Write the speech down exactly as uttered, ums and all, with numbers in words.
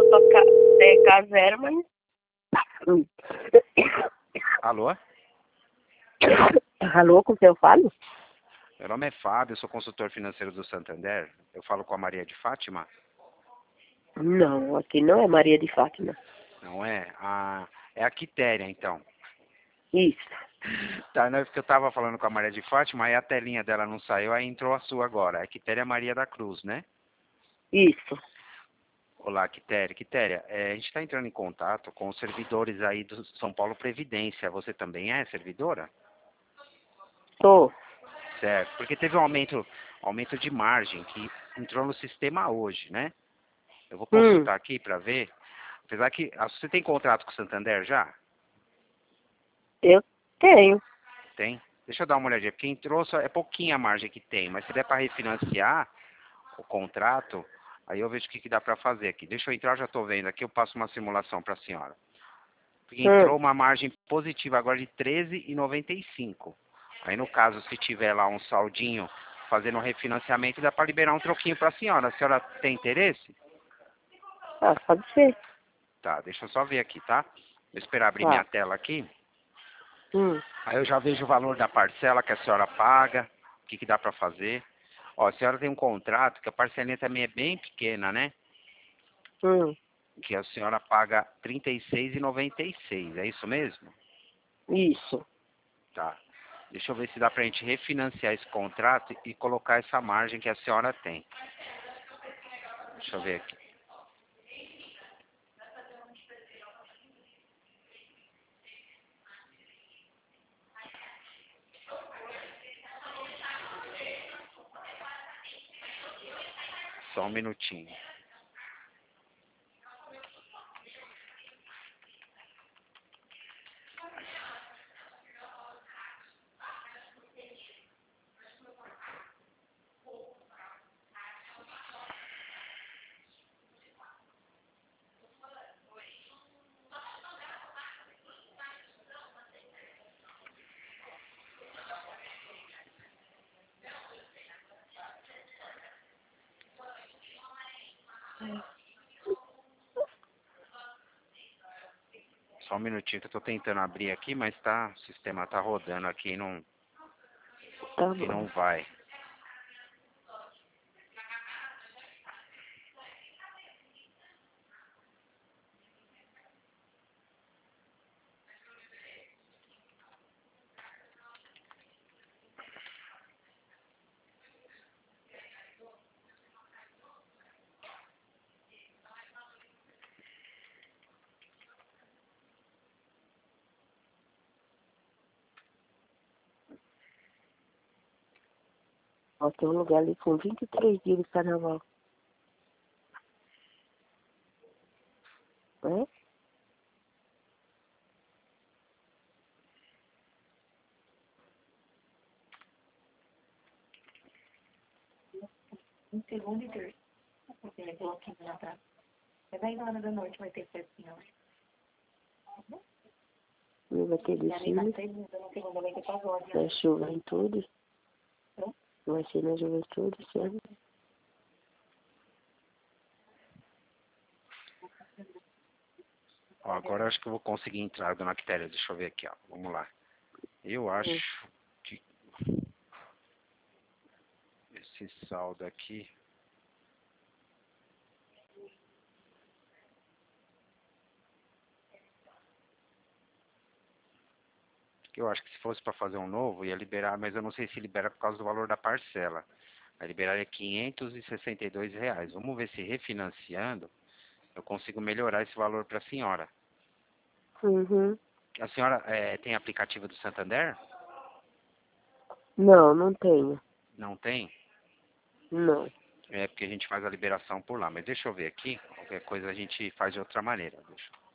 tocar é, caseira, mas... Hum. Alô? Alô, com quem eu falo? Meu nome é Fábio, eu sou consultor financeiro do Santander. Eu falo com a Maria de Fátima? Não, aqui não é Maria de Fátima. Não é? Ah, é a Quitéria, então. Isso. Tá, não é porque eu tava falando com a Maria de Fátima, aí a telinha dela não saiu, aí entrou a sua agora. É Quitéria Maria da Cruz, né? Isso. Olá, Quitéria. Quitéria, é, a gente está entrando em contato com os servidores aí do São Paulo Previdência. Você também é servidora? Tô. Certo, porque teve um aumento, aumento de margem que entrou no sistema hoje, né? Eu vou Hum, consultar aqui para ver. Apesar que ah, você tem contrato com o Santander já? eu tenho. Tem? Deixa eu dar uma olhadinha, porque entrou só é pouquinha a margem que tem, mas se der para refinanciar o contrato, aí eu vejo o que, que dá para fazer aqui. Deixa eu entrar, eu já estou vendo aqui, eu passo uma simulação para a senhora. Porque Hum. entrou uma margem positiva agora de treze reais e noventa e cinco centavos. Aí no caso, se tiver lá um saldinho fazendo um refinanciamento, dá para liberar um troquinho para a senhora. A senhora tem interesse? Ah, pode ser. Tá, deixa eu só ver aqui, tá? Vou esperar abrir minha Tá. tela aqui. Hum. Aí eu já vejo o valor da parcela que a senhora paga, o que, que dá para fazer. Ó, a senhora tem um contrato que a parcelinha também é bem pequena, né? Hum. Que a senhora paga trinta e seis reais e noventa e seis centavos, é isso mesmo? Isso. Tá. Deixa eu ver se dá pra gente refinanciar esse contrato e colocar essa margem que a senhora tem. Deixa eu ver aqui. Só um minutinho. Só um minutinho que eu tô tentando abrir aqui, mas tá, o sistema tá rodando aqui e não, Tá e não bom. vai. Ó, tem um lugar ali com vinte e três dias de carnaval. É? Em segunda e terça. Aquele bloquinho lá atrás. É dez horas da noite vai ter festinha hoje. Não vai ter E ali na desfile. segunda, na segunda vai ter pagode. Na juventude. Hã? Vai ser na juventude, sabe? Ó, agora eu acho que eu vou conseguir entrar, dona Quitéria. Deixa eu ver aqui, ó. Vamos lá. Eu acho que esse saldo aqui... Eu acho que se fosse para fazer um novo, ia liberar, mas eu não sei se libera por causa do valor da parcela. Vai liberar é quinhentos e sessenta e dois reais. Vamos ver se refinanciando eu consigo melhorar esse valor para a senhora. Uhum. A senhora eh, tem aplicativo do Santander? Não, não tenho. Não tem? Não. É porque a gente faz a liberação por lá. Mas deixa eu ver aqui. Qualquer coisa a gente faz de outra maneira. Deixa.